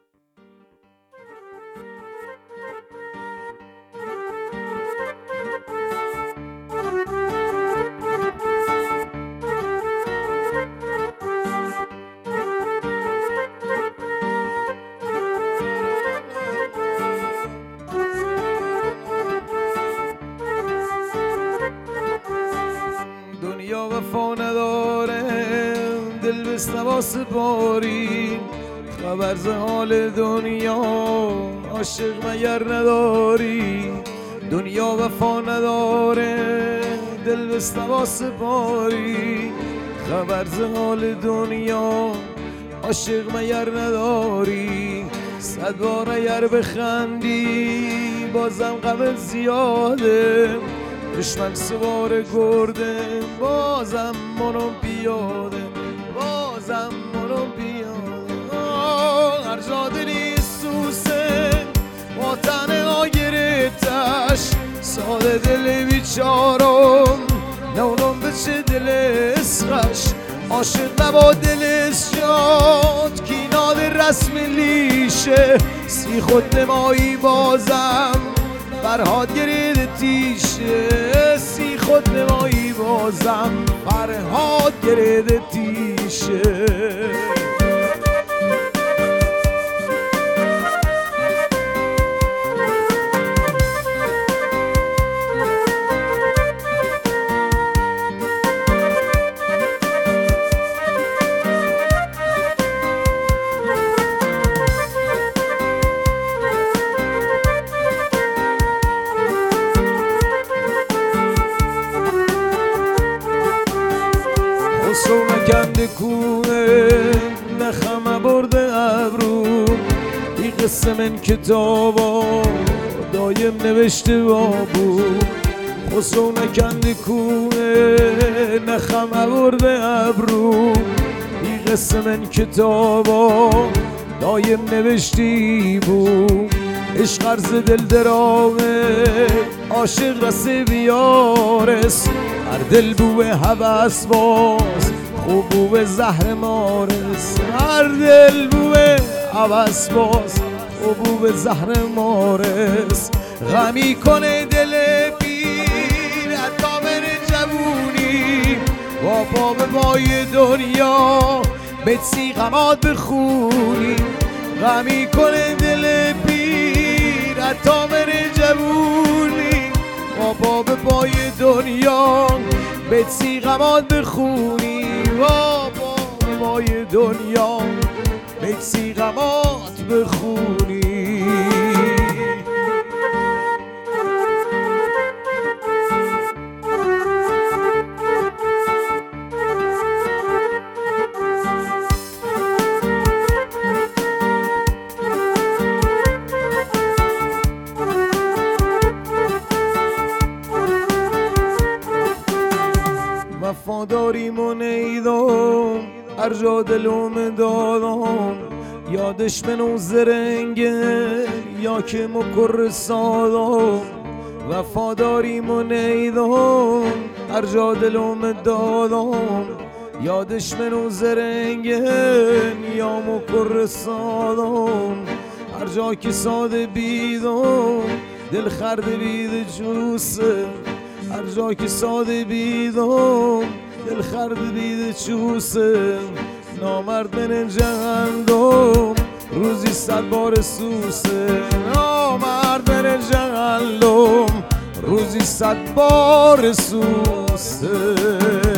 دنیا وفا نداره، دل بست واسه باری، خبر ز حال دنیا عاشق مگر نداری. دنیا وفا نداره، دل بست واسه باری، خبر ز حال دنیا عاشق مگر نداری. 100 بار اگر بخندی بازم غم زیاده، دشمن سوار گرده بازم منو بیاده، بازم منو بیاده. هر جا دلی سوسه وطن ها گرفتش، ساده دل بیچارم نونم بچه دل اسخش. عاشق نبا دلش شد کیناد رسم لیشه، سی خود نمایی بازم فرهاد گرید تیشه، سی خود نمایی بازم فرهاد گرید تیشه. خسرو نکنده کونه نخم برده ابرو، این قصه من کتابا دایم نوشته بابو. خسرو نکنده کونه نخم برده ابرو، این قصه من کتابا دایم نوشتی بود. عشق عرض دل درامه عاشق رسه بیارس، هر دل بوه هوس باز خوب بوه زهر مارس. هر دل بوه هوس باز خوب بوه زهر مارس. غمی کنه دل پیر حتی بره جوونی، با پا به پای دنیا بتسی غمات بخونی. غمی کنه دل پیر حتی بره جوونی، با پا به پای دنیا بتسی غمات بخونی. با پا به پای دنیا بتسی غمات بخونی. وفاداریم و نیدم هر جا دلم دادم، یادش منو زرنگه یا که مکر سادم. وفاداریم و نیدم هر جا دلم دادم، یادش منو زرنگه یا مکر سادم. هر جا که ساده بیدم دل خرده بید جوسه، هر جا که ساده بیدم دل خرده بید چوسه. نامرد من جهندم روزی 100 بار سوسه، نامرد من جهندم روزی 100 بار سوسه.